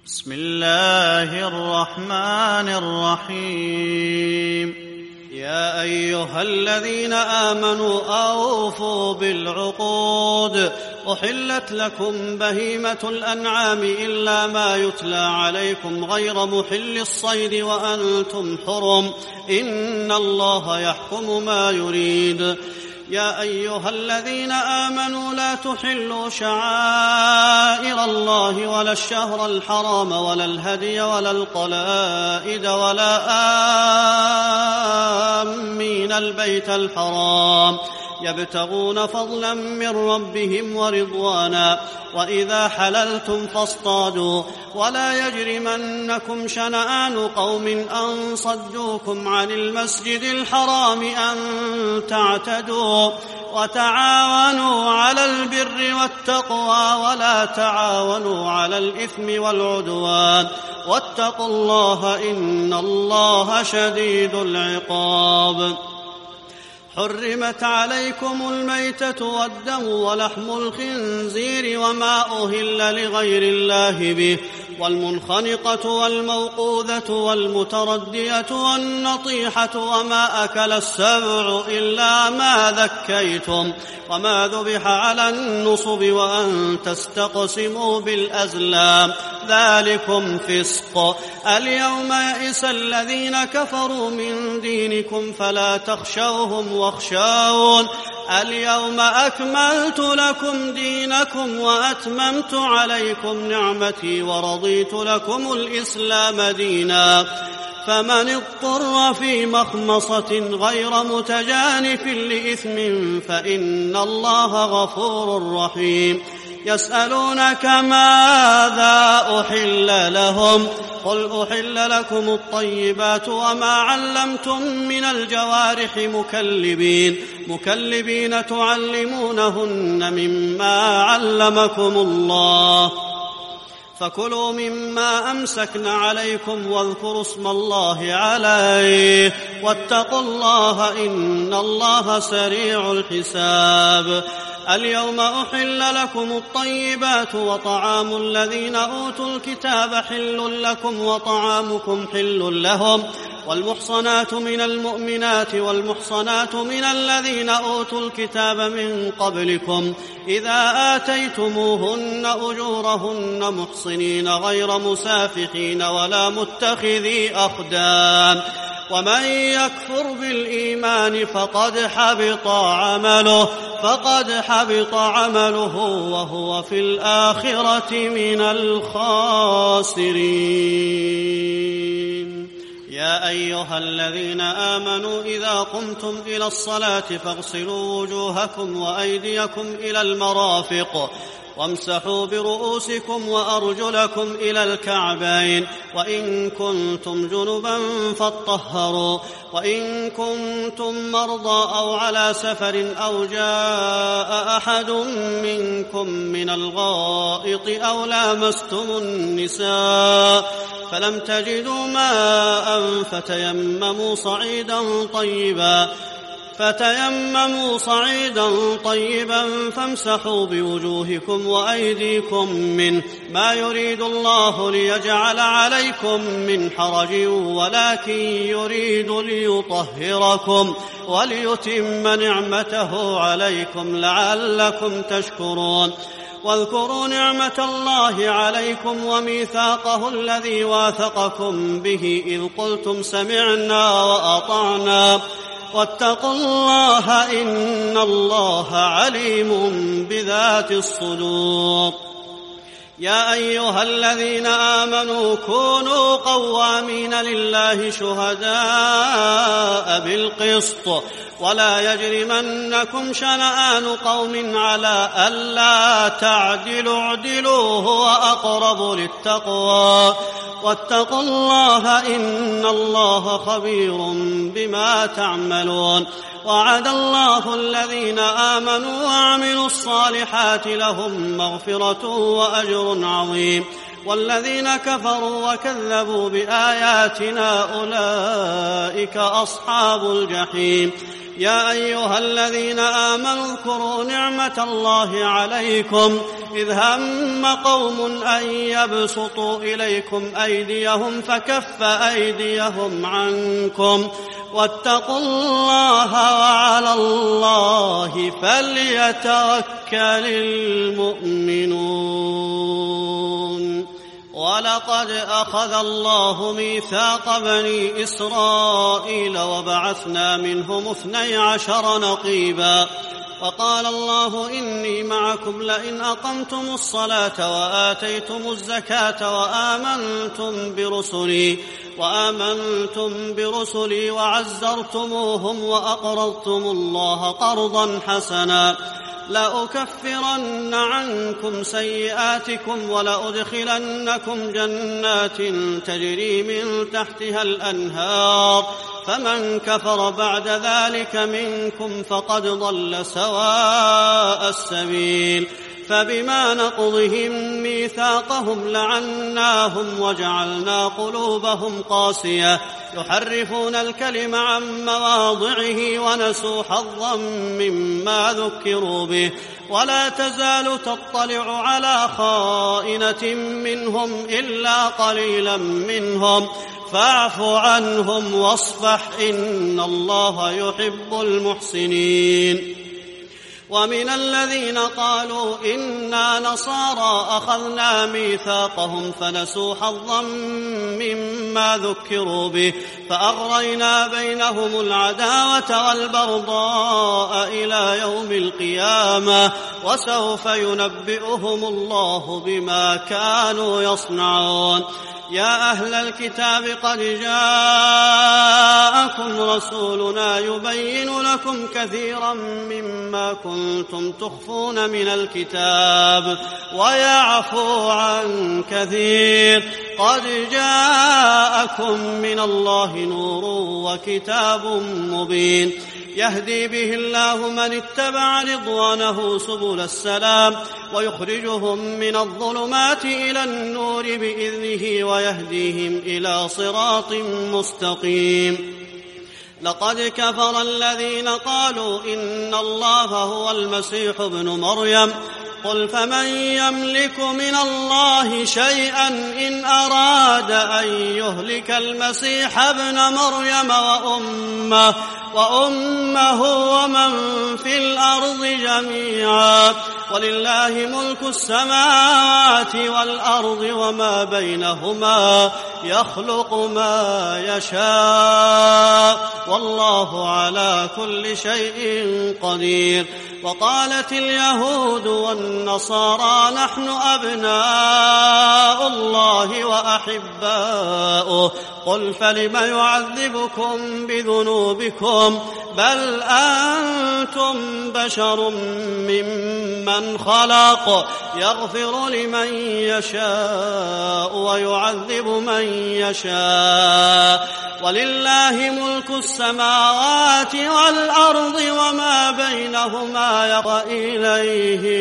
بسم الله الرحمن الرحيم. يا أيها الذين آمنوا أوفوا بالعقود. أحلت لكم بهيمة الأنعام إلا ما يتلى عليكم غير محل الصيد وأنتم حرم، إن الله يحكم ما يريد. يا أيها الذين آمنوا لا تحلوا شعائر الله ولا الشهر الحرام ولا الهدي ولا القلائد ولا آمين البيت الحرام يبتغون فضلا من ربهم ورضوانا، وإذا حللتم فاصطادوا، ولا يجرمنكم شنآن قوم أن صدوكم عن المسجد الحرام أن تعتدوا، وتعاونوا على البر والتقوى ولا تعاونوا على الإثم والعدوان، واتقوا الله إن الله شديد العقاب. حرمت عليكم الميتة والدم ولحم الخنزير وما أهل لغير الله به، والمنخنقة والموقوذة والمتردية والنطيحة وما أكل السبع إلا ما ذكيتم، وما ذبح على النصب، وأن تستقسموا بالأزلام، ذلكم فسق. اليوم يئس الذين كفروا من دينكم فلا تخشوهم واخشون. اليوم أكملت لكم دينكم وأتممت عليكم نعمتي ورضيت لكم الإسلام دينا، فمن اضطر في مخمصة غير متجانف لإثم فإن الله غفور رحيم. يسألونك ماذا أحل لهم؟ قل أحل لكم الطيبات وما علمتم من الجوارح مكلبين تعلمونهن مما علمكم الله، فكلوا مما أمسكن عليكم واذكروا اسم الله عليه، واتقوا الله إن الله سريع الحساب. اليوم أحل لكم الطيبات، وطعام الذين أوتوا الكتاب حل لكم وطعامكم حل لهم، والمحصنات من المؤمنات والمحصنات من الذين أوتوا الكتاب من قبلكم إذا آتيتموهن أجورهن محصنين غير مسافحين ولا متخذي أخدان، ومن يكفر بالإيمان فقد حبط عمله وهو في الآخرة من الخاسرين. يا أيها الذين آمنوا إذا قمتم إلى الصلاة فاغسلوا وجوهكم وأيديكم إلى المرافق، وامسحوا برؤوسكم وأرجلكم إلى الكعبين، وإن كنتم جنبا فاطهروا، وإن كنتم مرضى أو على سفر أو جاء أحد منكم من الغائط أو لامستم النساء فلم تجدوا ماء فتيمموا صعيدا طيبا فامسحوا بوجوهكم وأيديكم منه، ما يريد الله ليجعل عليكم من حرج ولكن يريد ليطهركم وليتم نعمته عليكم لعلكم تشكرون. واذكروا نعمة الله عليكم وميثاقه الذي واثقكم به إذ قلتم سمعنا وأطعنا، واتقوا الله إن الله عليم بذات الصدور. يا أيها الذين آمنوا كونوا قوامين لله شهداء بالقسط، ولا يجرمنكم شنآن قوم على ألا تعدلوا، اعدلوا هو أقرب للتقوى، واتقوا الله إن الله خبير بما تعملون. وعد الله الذين آمنوا وعملوا الصالحات لهم مغفرة وأجر عظيم. والذين كفروا وكذبوا بآياتنا أولئك أصحاب الجحيم. يا أيها الذين آمنوا اذكروا نعمة الله عليكم إذ هم قوم أن يبسطوا إليكم أيديهم فكف أيديهم عنكم واتقوا الله وعلى الله فليتوكل المؤمنون. ولقد أخذ الله ميثاق بني إسرائيل وبعثنا منهم 12 نقيبا وقال الله إني معكم لئن أقمتم الصلاة وآتيتم الزكاة وآمنتم برسلي وعزرتموهم وأقرضتم الله قرضا حسنا لأكفرن عنكم سيئاتكم ولأدخلنكم جنات تجري من تحتها الأنهار فمن كفر بعد ذلك منكم فقد ضل سواء السبيل. فبما نقضهم ميثاقهم لعناهم وجعلنا قلوبهم قاسية يحرفون الكلم عن مواضعه ونسوا حظا مما ذكروا به ولا تزال تطلع على خائنة منهم إلا قليلا منهم فاعف عنهم واصفح إن الله يحب المحسنين. ومن الذين قالوا إنا نصارى أخذنا ميثاقهم فنسوا حظا مما ذكروا به فأغرينا بينهم العداوة والبغضاء إلى يوم القيامة وسوف ينبئهم الله بما كانوا يصنعون. يا أهل الكتاب قد جاءكم رسولنا يبين لكم كثيرا مما كنتم تخفون من الكتاب ويعفو عن كثير قد جاءكم من الله نور وكتاب مبين يهدي به الله من اتبع رضوانه سبل السلام ويخرجهم من الظلمات إلى النور بإذنه ويهديهم إلى صراط مستقيم. لقد كفر الذين قالوا إن الله هو المسيح ابن مريم قل فمن يملك من الله شيئا إن أراد أن يهلك المسيح ابن مريم وأمه ومن في الأرض جميعا ولله ملك السماوات والأرض وما بينهما يخلق ما يشاء والله على كل شيء قدير. وقالت اليهود والنصارى نحن أبناء الله وأحباؤه قل فلم يعذبكم بذنوبكم بل أنتم بشر ممن خلق يغفر لمن يشاء ويعذب من يشاء ولله ملك السماوات والأرض وما بينهما وإليه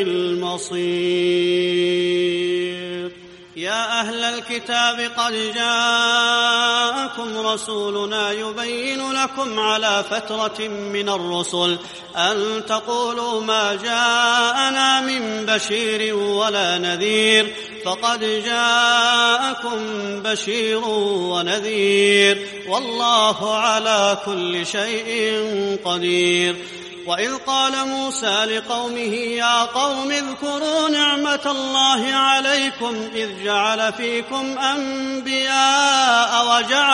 المصير. يا أهل الكتاب قد جاءكم رسولنا يبين لكم على فترة من الرسل أن تقولوا ما جاءنا من بشير ولا نذير فقد جاءكم بشير ونذير والله على كل شيء قدير. وإذ قال موسى لقومه يا قوم اذكروا نعمة الله عليكم إذ جعل فيكم أنبياء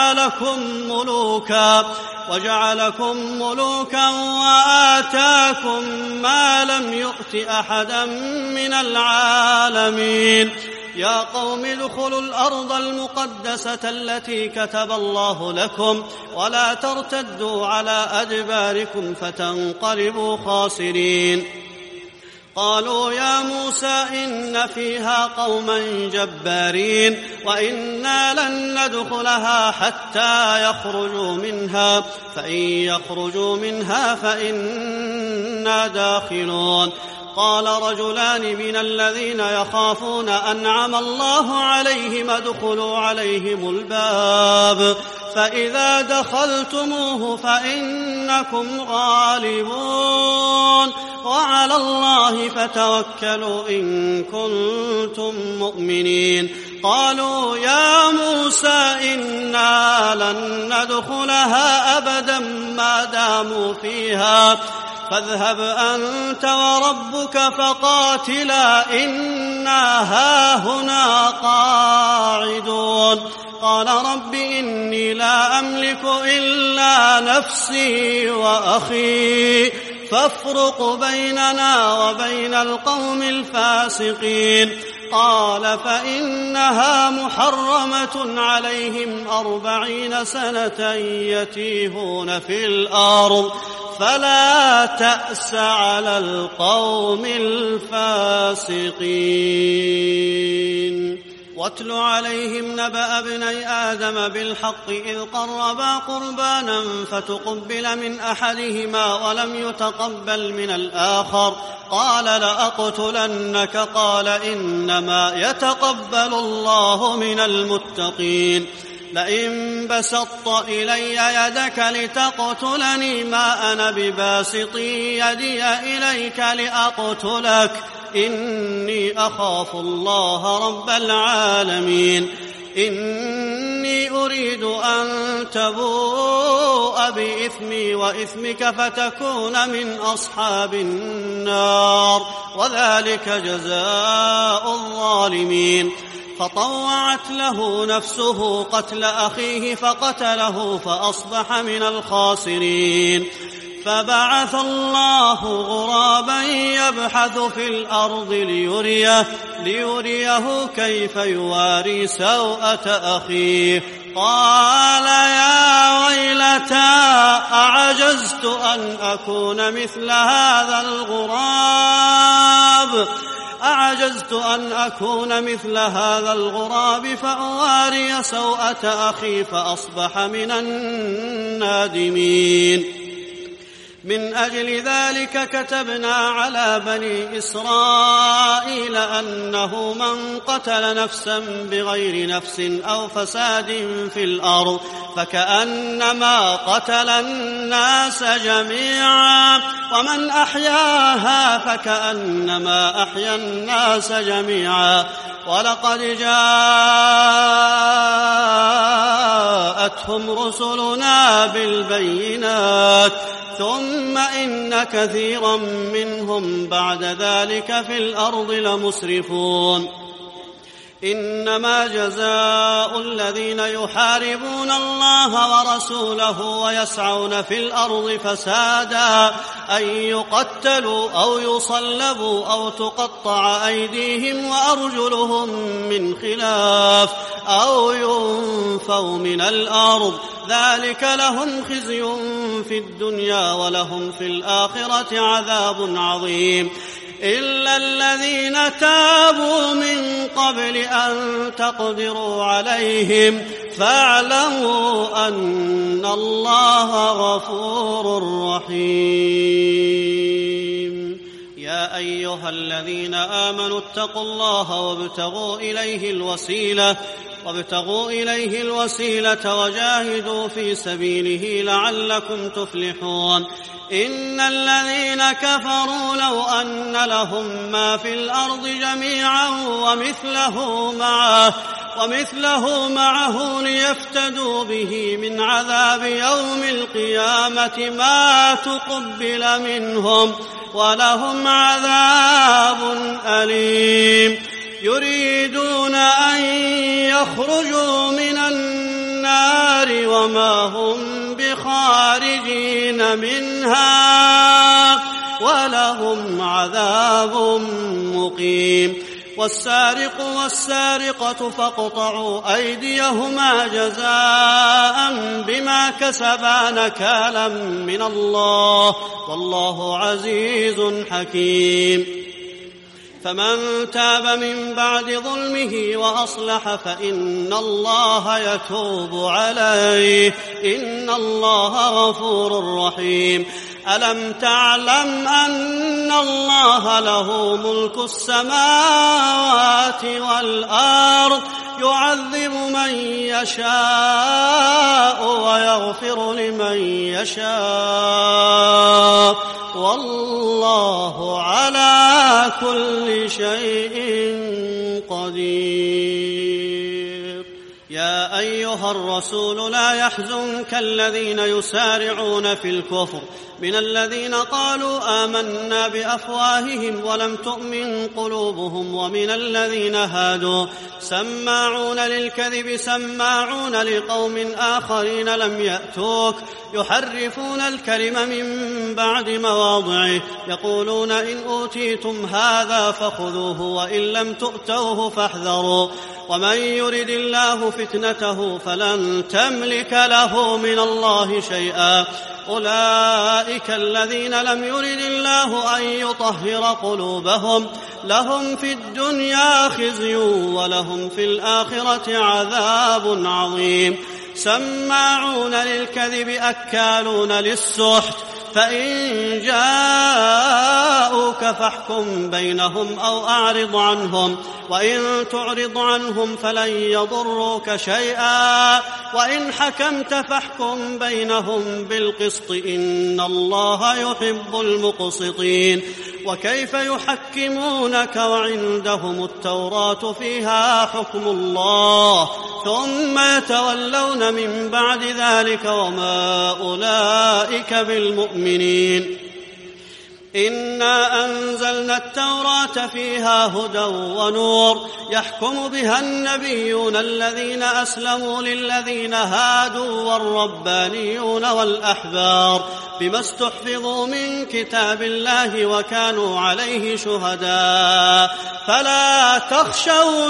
وجعلكم ملوكا وآتاكم ما لم يؤت أحدا من العالمين. يا قوم ادخلوا الأرض المقدسة التي كتب الله لكم ولا ترتدوا على أدباركم فتنقلبوا خاسرين. قالوا يا موسى إن فيها قوما جبارين وإنا لن ندخلها حتى يخرجوا منها فإن يخرجوا منها فإنا داخلون. قال رجلان من الذين يخافون أنعم الله عليهم ادخلوا عليهم الباب فإذا دخلتموه فإنكم غالبون وعلى الله فتوكلوا إن كنتم مؤمنين. قالوا يا موسى إنا لن ندخلها أبدا ما داموا فيها فاذهب أنت وربك فقاتلا إنا هاهنا قاعدون. قال رب إني لا أملك إلا نفسي وأخي فافرق بيننا وبين القوم الفاسقين. قال فإنها محرمة عليهم 40 سنة يتيهون في الأرض فلا تأس على القوم الفاسقين. واتل عليهم نبأ ابني آدم بالحق إذ قربا قربانا فتقبل من أحدهما ولم يتقبل من الآخر قال لأقتلنك قال إنما يتقبل الله من المتقين. لئن بسطت إلي يدك لتقتلني ما أنا بباسط يدي إليك لأقتلك إني أخاف الله رب العالمين. إني أريد أن تبوء بإثمي وإثمك فتكون من أصحاب النار وذلك جزاء الظالمين. فطوعت له نفسه قتل أخيه فقتله فأصبح من الخاسرين. فبعث الله غرابا يبحث في الأرض ليريه كيف يواري سوءة أخيه. قال يا ويلتى أعجزت أن أكون مثل هذا الغراب فأواري سوءة أخي فأصبح من النادمين. من أجل ذلك كتبنا على بني إسرائيل أنه من قتل نفسا بغير نفس أو فساد في الأرض فكأنما قتل الناس جميعا ومن أحياها فكأنما أحيا الناس جميعا. ولقد جاءتهم رسلنا بالبينات ثم إن كثيرا منهم بعد ذلك في الأرض لمسرفون. إنما جزاء الذين يحاربون الله ورسوله ويسعون في الأرض فسادا أن يقتلوا أو يصلبوا أو تقطع أيديهم وأرجلهم من خلاف أو ينفوا من الأرض ذلك لهم خزي في الدنيا ولهم في الآخرة عذاب عظيم. إلا الذين تابوا من قبل أن تقدروا عليهم فاعلموا أن الله غفور رحيم. يا أيها الذين آمنوا اتقوا الله وابتغوا إليه الوسيلة وجاهدوا في سبيله لعلكم تفلحون. إن الذين كفروا لو أن لهم ما في الأرض جميعا ومثله معه ليفتدوا به من عذاب يوم القيامة ما تقبل منهم ولهم عذاب أليم. يريدون أن يخرجوا من النار وما هم بخارجين منها ولهم عذاب مقيم. والسارق والسارقة فاقطعوا أيديهما جزاء بما كسبا نكالا من الله والله عزيز حكيم. فمن تاب من بعد ظلمه وأصلح فإن الله يتوب عليه إن الله غفور رحيم. ألم تعلم أن الله له ملك السماوات والأرض يعذب من يشاء ويغفر لمن يشاء والله على كل شيء قدير. يا أيها الرسول لا يحزنك الذين يسارعون في الكفر من الذين قالوا آمنا بأفواههم ولم تؤمن قلوبهم ومن الذين هادوا سماعون للكذب سماعون لقوم آخرين لم يأتوك يحرفون الكلم من بعد مواضعه يقولون إن أوتيتم هذا فخذوه وإن لم تؤتوه فاحذروا ومن يرد الله فتنته فلن تملك له من الله شيئا أولئك الذين لم يرد الله أن يطهر قلوبهم لهم في الدنيا خزي ولهم في الآخرة عذاب عظيم. سماعون للكذب أكالون للسحت فإن جاءوك فاحكم بينهم أو أعرض عنهم وإن تعرض عنهم فلن يضروك شيئا وإن حكمت فاحكم بينهم بالقسط إن الله يحب المقسطين. وكيف يحكمونك وعندهم التوراة فيها حكم الله ثم يتولون من بعد ذلك وما أولئك بالمؤمنين. إنا أنزلنا التوراة فيها هدى ونور يحكم بها النبيون الذين أسلموا للذين هادوا والربانيون والأحبار بما استحفظوا من كتاب الله وكانوا عليه شهداء فلا تخشوا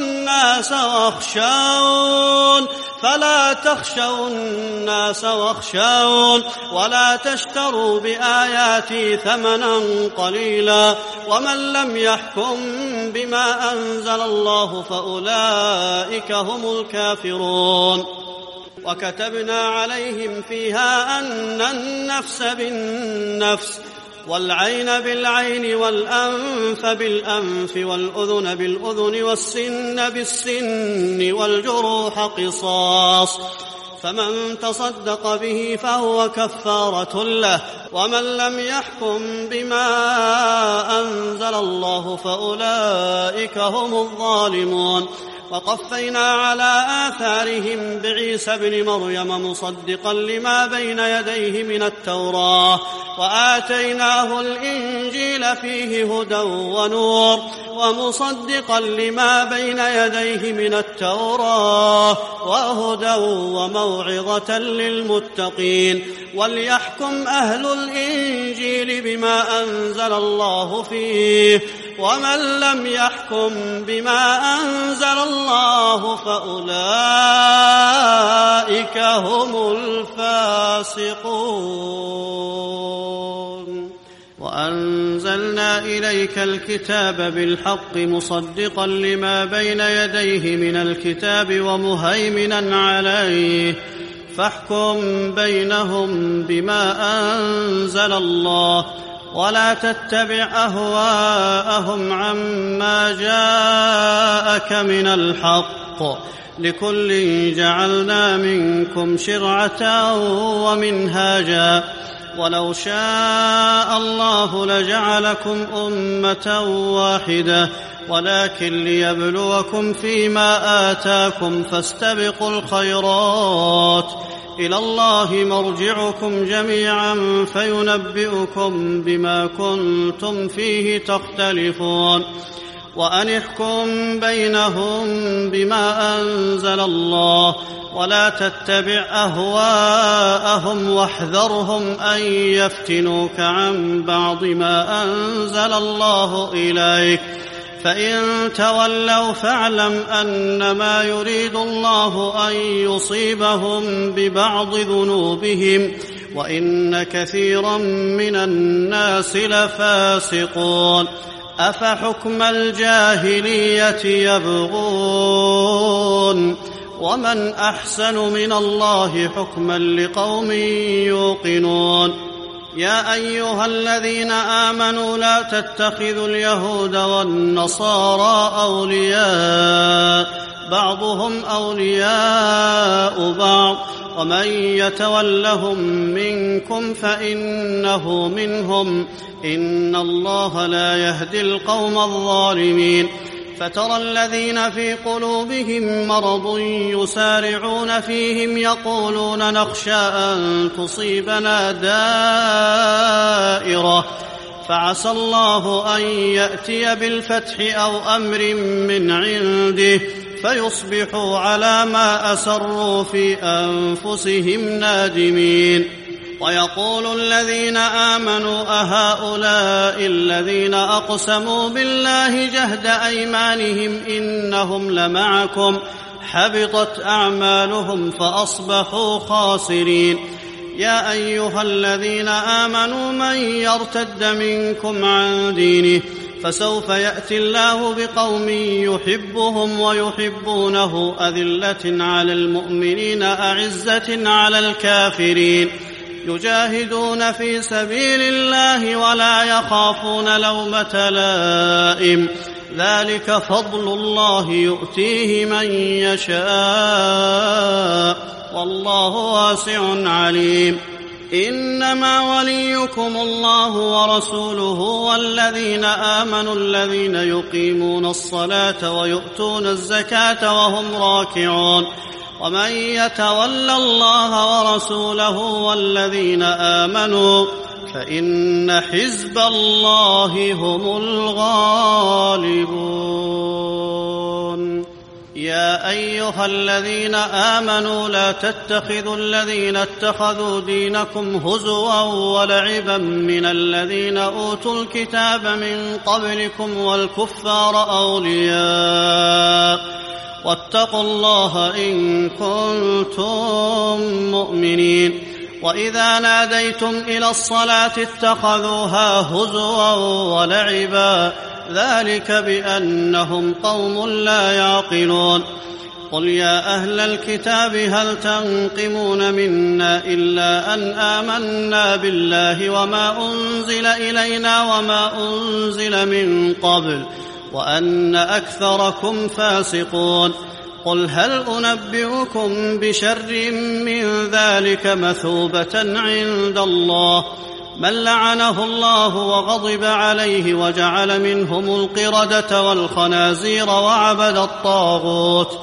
الناس واخشون ولا تشتروا بآياتي ثمنا قليلا ومن لم يحكم بما أنزل الله فأولئك هم الكافرون. وكتبنا عليهم فيها أن النفس بالنفس والعين بالعين والأنف بالأنف والأذن بالأذن والسن بالسن والجروح قصاص فمن تصدق به فهو كفارة له ومن لم يحكم بما أنزل الله فأولئك هم الظالمون. وقفينا على آثارهم بعيسى ابن مريم مصدقا لما بين يديه من التوراة وآتيناه الإنجيل فيه هدى ونور ومصدقا لما بين يديه من التوراة وهدى وموعظة للمتقين. وليحكم أهل الإنجيل بما أنزل الله فيه ومن لم يحكم بما أنزل الله فأولئك هم الفاسقون. وأنزلنا إليك الكتاب بالحق مصدقا لما بين يديه من الكتاب ومهيمنا عليه فاحكم بينهم بما أنزل الله ولا تتبع أهواءهم عما جاءك من الحق لكل جعلنا منكم شرعة ومنهاجا ولو شاء الله لجعلكم أمة واحدة ولكن ليبلوكم فيما آتاكم فاستبقوا الخيرات إلى الله مرجعكم جميعا فينبئكم بما كنتم فيه تختلفون. وأن احكم بينهم بما أنزل الله ولا تتبع أهواءهم واحذرهم أن يفتنوك عن بعض ما أنزل الله إليك فإن تولوا فاعلم أنما يريد الله أن يصيبهم ببعض ذنوبهم وإن كثيرا من الناس لفاسقون. أفحكم الجاهلية يبغون ومن أحسن من الله حكما لقوم يوقنون. يا أيها الذين آمنوا لا تتخذوا اليهود والنصارى أولياء بعضهم أولياء بعض ومن يتولهم منكم فإنه منهم إن الله لا يهدي القوم الظالمين فترى الذين في قلوبهم مرض يسارعون فيهم يقولون نخشى أن تصيبنا دائرة فعسى الله أن يأتي بالفتح أو أمر من عنده فيصبحوا على ما أسروا في أنفسهم نادمين ويقول الذين آمنوا أهؤلاء الذين أقسموا بالله جهد أيمانهم إنهم لمعكم حبطت أعمالهم فأصبحوا خاسرين يا أيها الذين آمنوا من يرتد منكم عن دينه فسوف يأتي الله بقوم يحبهم ويحبونه أذلة على المؤمنين أعزة على الكافرين يجاهدون في سبيل الله ولا يخافون لومة لائم ذلك فضل الله يؤتيه من يشاء والله واسع عليم إنما وليكم الله ورسوله والذين آمنوا الذين يقيمون الصلاة ويؤتون الزكاة وهم راكعون ومن يتول الله ورسوله والذين آمنوا فإن حزب الله هم الغالبون يا أيها الذين آمنوا لا تتخذوا الذين اتخذوا دينكم هزوا ولعبا من الذين أوتوا الكتاب من قبلكم والكفار أولياء واتقوا الله إن كنتم مؤمنين وإذا ناديتم إلى الصلاة اتخذوها هزوا ولعبا ذلك بأنهم قوم لا يعقلون قل يا أهل الكتاب هل تنقمون منا إلا أن آمنا بالله وما أنزل إلينا وما أنزل من قبل وأن أكثركم فاسقون قل هل أنبئكم بشر من ذلك مثوبة عند الله من لعنه الله وغضب عليه وجعل منهم القردة والخنازير وعبد الطاغوت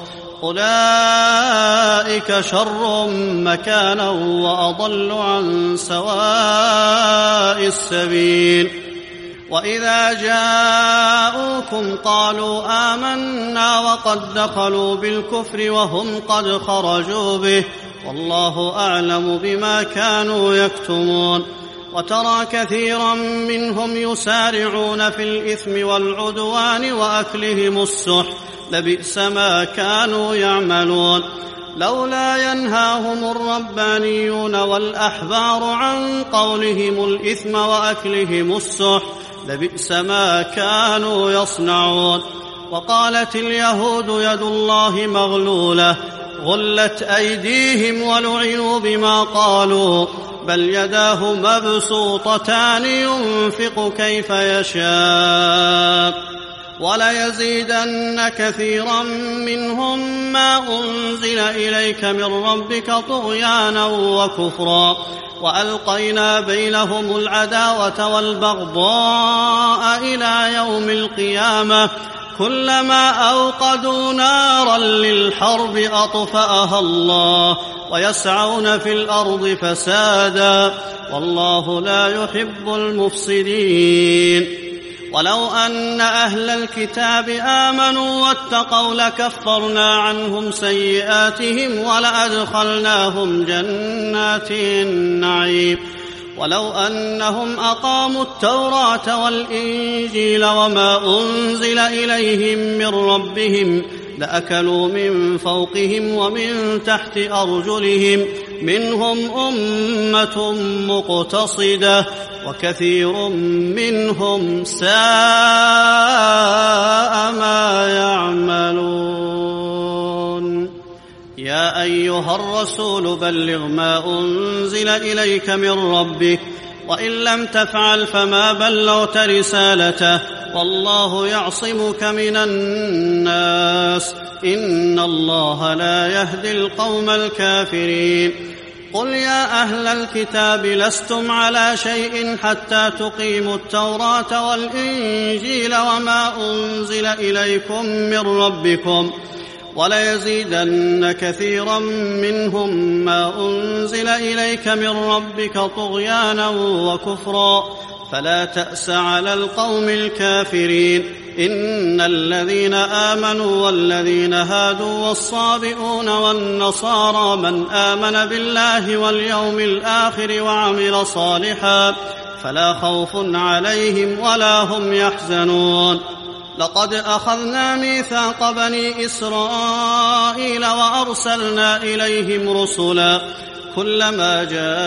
أولئك شر مكانا وأضل عن سواء السبيل وإذا جاءوكم قالوا آمنا وقد دخلوا بالكفر وهم قد خرجوا به والله أعلم بما كانوا يكتمون وترى كثيرا منهم يسارعون في الإثم والعدوان وأكلهم السحت لبئس ما كانوا يعملون لولا ينهاهم الربانيون والأحبار عن قولهم الإثم وأكلهم السحت لبئس ما كانوا يصنعون وقالت اليهود يد الله مغلولة غلت أيديهم ولعنوا بما قالوا بل يداه مبسوطتان ينفق كيف يشاء وليزيدن كثيرا منهم ما أنزل إليك من ربك طغيانا وكفرا وألقينا بينهم العداوة والبغضاء إلى يوم القيامة كلما أوقدوا نارا للحرب أطفأها الله ويسعون في الأرض فسادا والله لا يحب المفسدين ولو أن أهل الكتاب آمنوا واتقوا لكفرنا عنهم سيئاتهم ولأدخلناهم جنات النعيم ولو أنهم أقاموا التوراة والإنجيل وما أنزل إليهم من ربهم لأكلوا من فوقهم ومن تحت أرجلهم منهم أمة مقتصدة وكثير منهم ساء ما يعملون يا أيها الرسول بلغ ما أنزل إليك من ربك وإن لم تفعل فما بلغت رسالته والله يعصمك من الناس إن الله لا يهدي القوم الكافرين قل يا أهل الكتاب لستم على شيء حتى تقيموا التوراة والإنجيل وما أنزل إليكم من ربكم وليزيدن كثيرا منهم ما أنزل إليك من ربك طغيانا وكفرا فلا تأس على القوم الكافرين إن الذين آمنوا والذين هادوا والصابئون والنصارى من آمن بالله واليوم الآخر وعمل صالحا فلا خوف عليهم ولا هم يحزنون لقد أخذنا ميثاق بني إسرائيل وأرسلنا إليهم رسلا كلما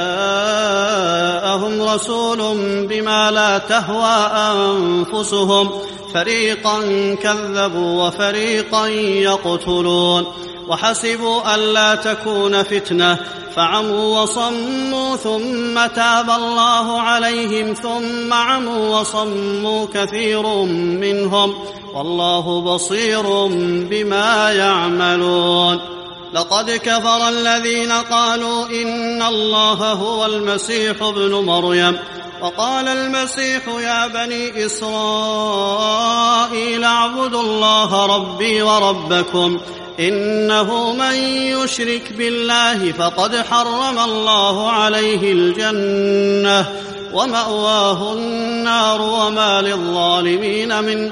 جاءهم رسول بما لا تهوى أنفسهم فريقا كذبوا وفريقا يقتلون وحسبوا ألا تكون فتنة فعموا وصموا ثم تاب الله عليهم ثم عموا وصموا كثير منهم والله بصير بما يعملون لقد كفر الذين قالوا إن الله هو المسيح ابن مريم وقال المسيح يا بني إسرائيل اعبدوا الله ربي وربكم إنه من يشرك بالله فقد حرم الله عليه الجنة ومأواه النار وما للظالمين من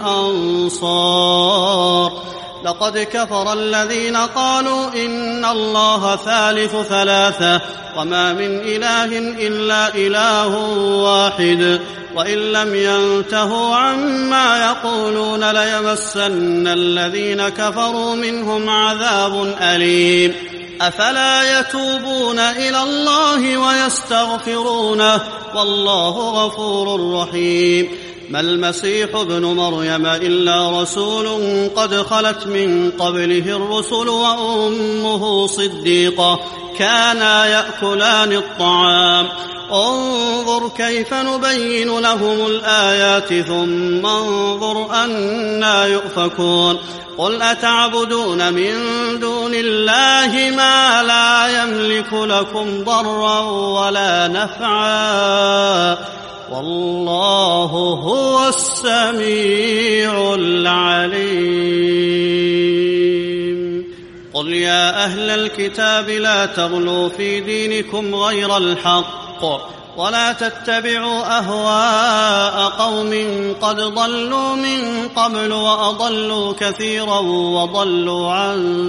أنصار لقد كفر الذين قالوا إن الله ثالث ثلاثة وما من إله إلا إله واحد وإن لم ينتهوا عما يقولون ليمسن الذين كفروا منهم عذاب أليم أفلا يتوبون إلى الله ويستغفرونه والله غفور رحيم ما المسيح ابن مريم إلا رسول قد خلت من قبله الرسل وأمه صديقة كانا يأكلان الطعام انظر كيف نبين لهم الآيات ثم انظر أنى يؤفكون قل أتعبدون من دون الله ما لا يملك لكم ضرا ولا نفعا والله هو السميع العليم قل يا أهل الكتاب لا تغلوا في دينكم غير الحق ولا تتبعوا أهواء قوم قد ضلوا من قبل وأضلوا كثيرا وضلوا عن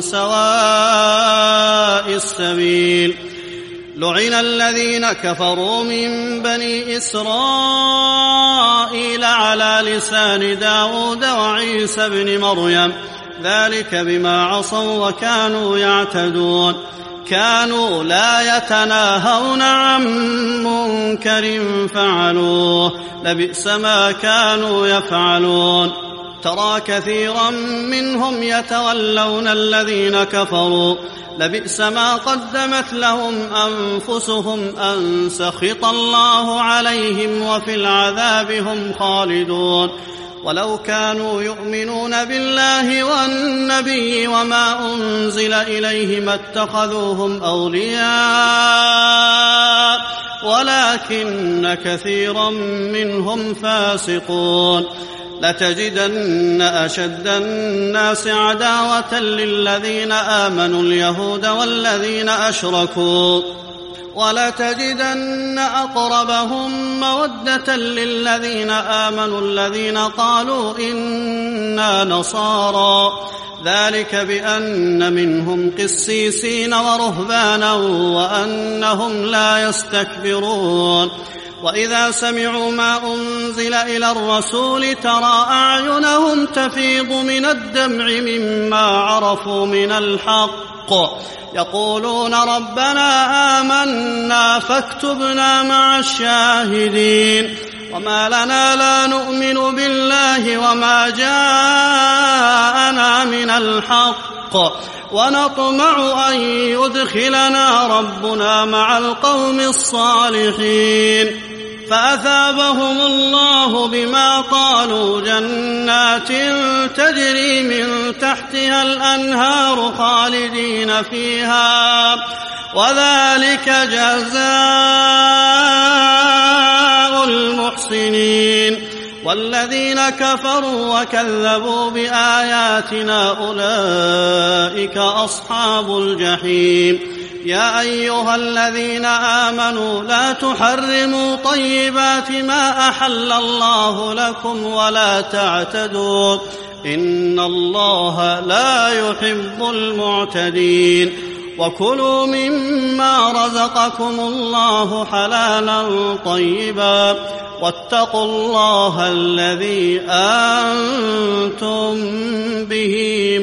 سواء السبيل لعن الذين كفروا من بني إسرائيل على لسان داود وعيسى بن مريم ذلك بما عصوا وكانوا يعتدون كانوا لا يتناهون عن منكر فعلوه لبئس ما كانوا يفعلون ترى كثيرا منهم يتولون الذين كفروا لبئس ما قدمت لهم أنفسهم أن سخط الله عليهم وفي العذاب هم خالدون ولو كانوا يؤمنون بالله والنبي وما أنزل إليه ما اتخذوهم أولياء ولكن كثيرا منهم فاسقون لتجدن أشد الناس عداوة للذين آمنوا اليهود والذين أشركوا ولتجدن أقربهم مودة للذين آمنوا الذين قالوا إنا نصارى ذلك بأن منهم قسيسين ورهبانا وأنهم لا يستكبرون وإذا سمعوا ما أنزل إلى الرسول ترى أعينهم تفيض من الدمع مما عرفوا من الحق يقولون ربنا آمنا فاكتبنا مع الشاهدين وما لنا لا نؤمن بالله وما جاءنا من الحق ونطمع أن يدخلنا ربنا مع القوم الصالحين فأثابهم الله بما قالوا جنات تجري من تحتها الأنهار خالدين فيها وذلك جزاء المحسنين. والذين كفروا وكذبوا بآياتنا أولئك أصحاب الجحيم. يا أيها الذين آمنوا لا تحرموا طيبات ما أحل الله لكم ولا تعتدوا إن الله لا يحب المعتدين. وكلوا مما رزقكم الله حلالا طيبا واتقوا الله الذي أنتم به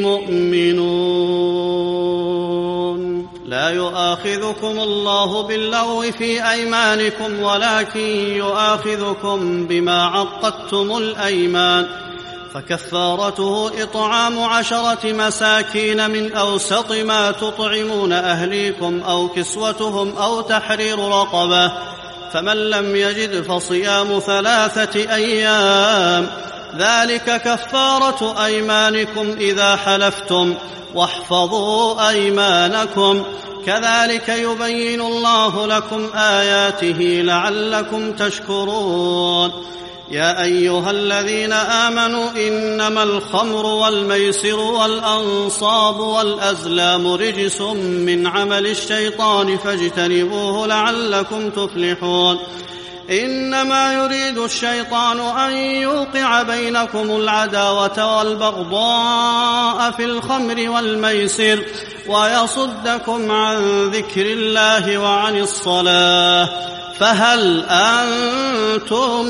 مؤمنون. لا يؤاخذكم الله باللغو في أيمانكم ولكن يؤاخذكم بما عقدتم الأيمان فكفارته إطعام 10 مساكين من أوسط ما تطعمون أهليكم أو كسوتهم أو تحرير رقبة فمن لم يجد فصيام 3 أيام ذلك كفارة أيمانكم إذا حلفتم واحفظوا أيمانكم كذلك يبين الله لكم آياته لعلكم تشكرون. يا أيها الذين آمنوا إنما الخمر والميسر والأنصاب والأزلام رجس من عمل الشيطان فاجتنبوه لعلكم تفلحون. إنما يريد الشيطان أن يوقع بينكم العداوة والبغضاء في الخمر والميسر ويصدكم عن ذكر الله وعن الصلاة فهل أنتم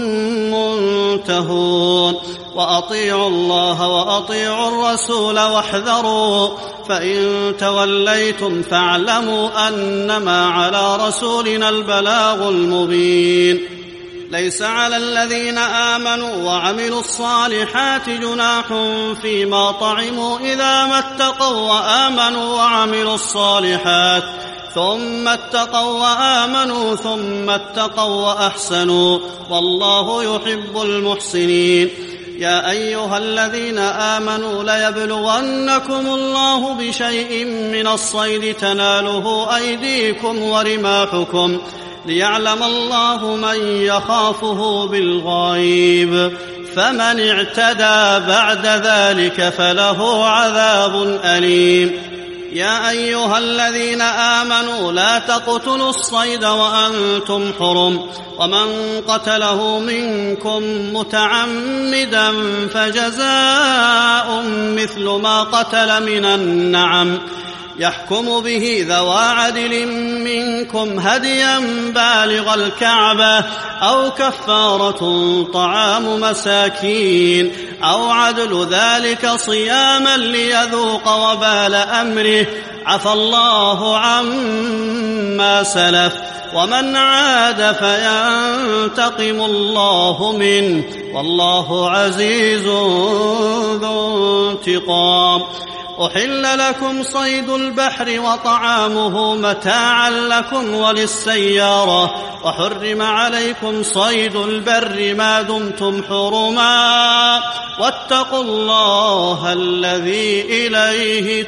منتهون. وأطيعوا الله وأطيعوا الرسول واحذروا فإن توليتم فاعلموا أنما على رسولنا البلاغ المبين. ليس على الذين آمنوا وعملوا الصالحات جناح فيما طعموا إذا ما اتقوا وآمنوا وعملوا الصالحات ثم اتقوا وآمنوا ثم اتقوا وأحسنوا والله يحب المحسنين. يا أيها الذين آمنوا ليبلونكم الله بشيء من الصيد تناله أيديكم ورماحكم ليعلم الله من يخافه بالغيب فمن اعتدى بعد ذلك فله عذاب أليم. يا أيها الذين آمنوا لا تقتلوا الصيد وأنتم حرم ومن قتله منكم متعمدا فجزاء مثل ما قتل من النعم يحكم به ذوى عدل منكم هديا بالغ الكعبة أو كفارة طعام مساكين أو عدل ذلك صياما ليذوق وبال أمره عفى الله عما سلف ومن عاد فينتقم الله منه والله عزيز ذو انتقام. أحل لكم صيد البحر وطعامه متاعا لكم وللسيارة وحرم عليكم صيد البر ما دمتم حرما واتقوا الله الذي إليه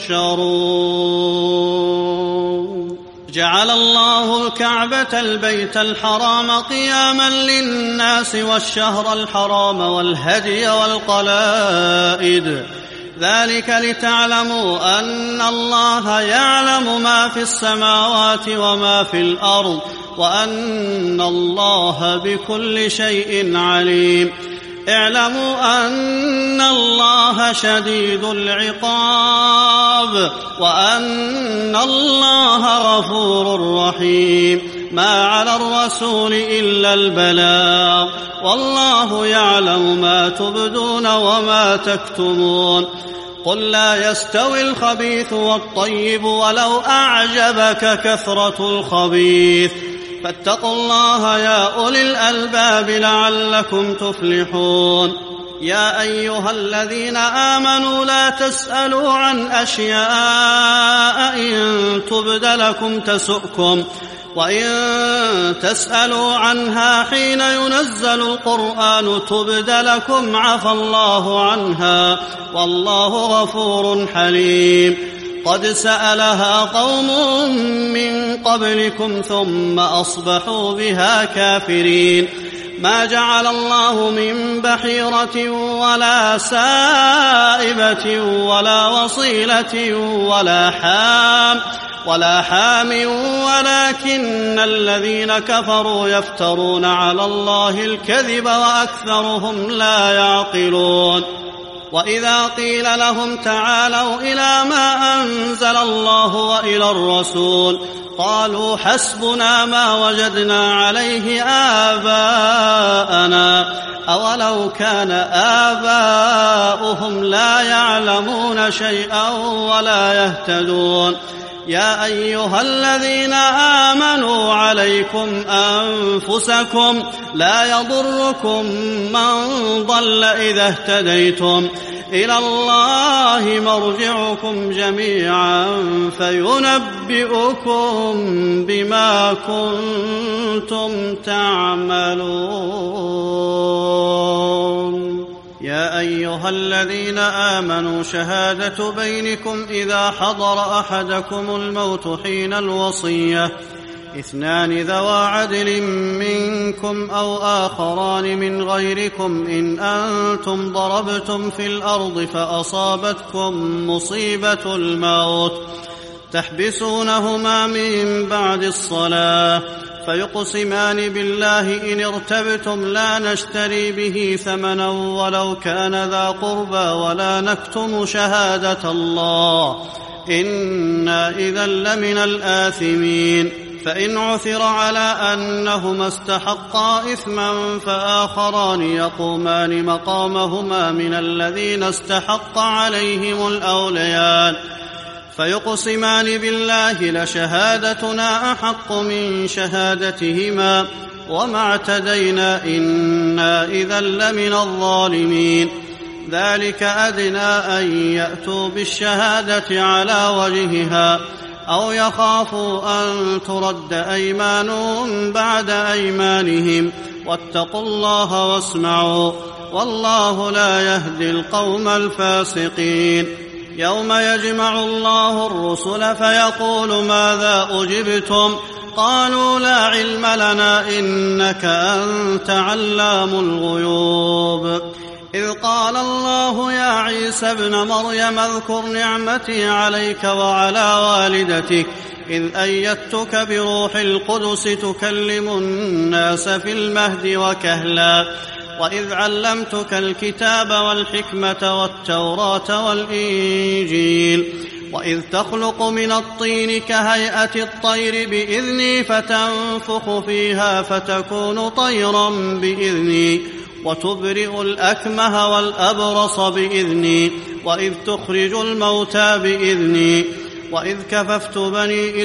تحشرون. جعل الله الكعبة البيت الحرام قياما للناس والشهر الحرام والهدي والقلائد ذلك لتعلموا أن الله يعلم ما في السماوات وما في الأرض وأن الله بكل شيء عليم. اعلموا أن الله شديد العقاب وأن الله غفور رحيم. ما على الرسول إلا البلاغ والله يعلم ما تبدون وما تكتمون. قل لا يستوي الخبيث والطيب ولو أعجبك كثرة الخبيث فاتقوا الله يا أولي الألباب لعلكم تفلحون. يا أيها الذين آمنوا لا تسألوا عن أشياء إن تبد لكم تسؤكم وإن تسألوا عنها حين ينزل القرآن تبد لكم عفى الله عنها والله غفور حليم. قد سألها قوم من قبلكم ثم أصبحوا بها كافرين. ما جعل الله من بحيرة ولا سائبة ولا وصيلة ولا حام ولكن الذين كفروا يفترون على الله الكذب وأكثرهم لا يعقلون. وإذا قيل لهم تعالوا إلى ما أنزل الله وإلى الرسول قالوا حسبنا ما وجدنا عليه آباءنا أولو كان آباؤهم لا يعلمون شيئا ولا يهتدون. يا أيها الذين آمنوا عليكم أنفسكم لا يضركم من ضل إذا اهتديتم إلى الله مرجعكم جميعا فينبئكم بما كنتم تعملون. يا أيها الذين آمنوا شهادة بينكم إذا حضر أحدكم الموت حين الوصية 2 ذوى عدل منكم أو آخران من غيركم إن أنتم ضربتم في الأرض فأصابتكم مصيبة الموت تحبسونهما من بعد الصلاة فيقسمان بالله إن ارتبتم لا نشتري به ثمنا ولو كان ذا قربى ولا نكتم شهادة الله إنا إذا لمن الآثمين. فإن عثر على أنهما استحقا إثما فآخران يقومان مقامهما من الذين استحق عليهم الأوليان فيقسمان بالله لشهادتنا أحق من شهادتهما وما اعتدينا إنا إذا لمن الظالمين. ذلك أدنى أن يأتوا بالشهادة على وجهها أو يخافوا أن ترد أيمان بعد أيمانهم واتقوا الله واسمعوا والله لا يهدي القوم الفاسقين. يوم يجمع الله الرسل فيقول ماذا أجبتم قالوا لا علم لنا إنك أنت علام الغيوب. إذ قال الله يا عيسى ابن مريم اذكر نعمتي عليك وعلى والدتك إذ أيدتك بروح القدس تكلم الناس في المهد وكهلا وإذ علمتك الكتاب والحكمة والتوراة والإنجيل وإذ تخلق من الطين كهيئة الطير بإذني فتنفخ فيها فتكون طيرا بإذني وتبرئ الأكمه والأبرص بإذني وإذ تخرج الموتى بإذني وإذ كففت بني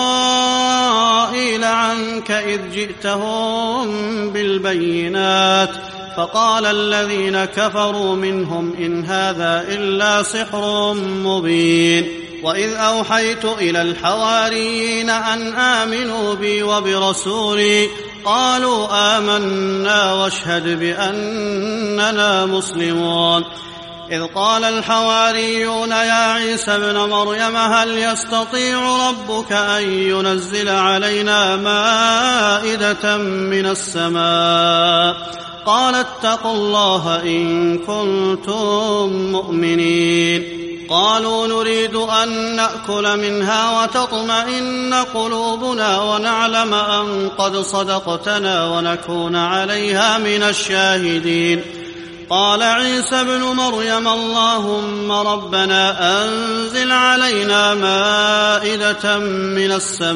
إسرائيل عنك إذ جئتهم بالبينات فقال الذين كفروا منهم إن هذا إلا سحر مبين. وإذ أوحيت إلى الحواريين أن آمنوا بي وبرسولي قالوا آمنا واشهد بأننا مسلمون. إذ قال الحواريون يا عيسى ابن مريم هل يستطيع ربك أن ينزل علينا مائدة من السماء قال اتقوا الله إن كنتم مؤمنين. قالوا نريد أن نأكل منها وتطمئن قلوبنا ونعلم أن قد صدقتنا ونكون عليها من الشاهدين. قال عيسى ابن مريم اللهم ربنا أنزل علينا مائدة من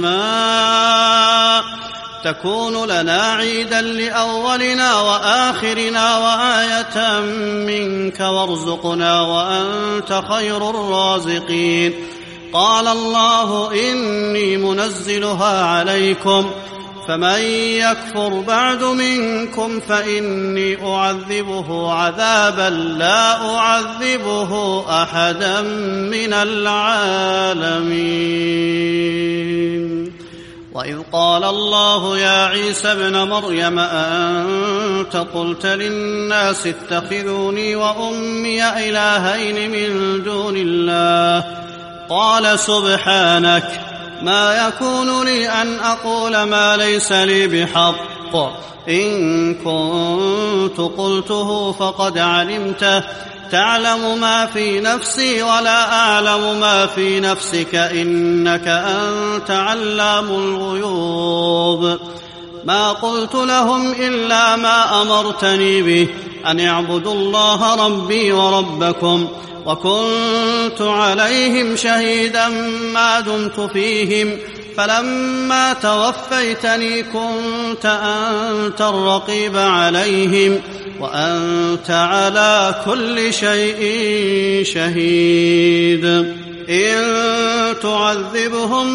السماء تكون لنا عيدا لأولنا وآخرنا وآية منك وارزقنا وأنت خير الرازقين. قال الله إني منزلها عليكم فمن يكفر بعد منكم فإني أعذبه عذابا لا أعذبه أحدا من العالمين. وإذ قال الله يا عيسى ابن مريم أأنت قلت للناس اتخذوني وأمي إلهين من دون الله قال سبحانك ما يكون لي أن أقول ما ليس لي بحق إن كنت قلته فقد علمته تعلم ما في نفسي ولا أعلم ما في نفسك إنك أنت علام الغيوب ما قلت لهم إلا ما أمرتني به أن اعبدوا الله ربي وربكم وكنت عليهم شهيدا ما دمت فيهم فلما توفيتني كنت أنت الرقيب عليهم وأنت على كل شيء شهيد إن تعذبهم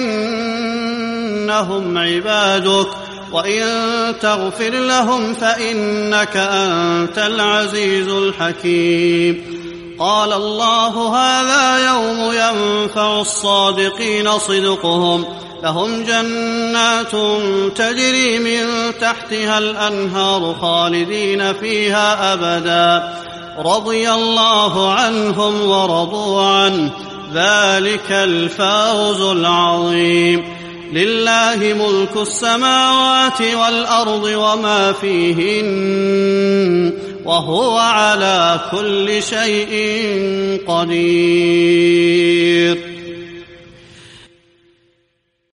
فإنهم عبادك وإن تغفر لهم فإنك أنت العزيز الحكيم قال الله هذا يوم ينفع الصادقين صدقهم لهم جنات تجري من تحتها الأنهار خالدين فيها أبدا رضي الله عنهم ورضوا عنه ذلك الفوز العظيم لله ملك السماوات والأرض وما فيهن وهو على كل شيء قدير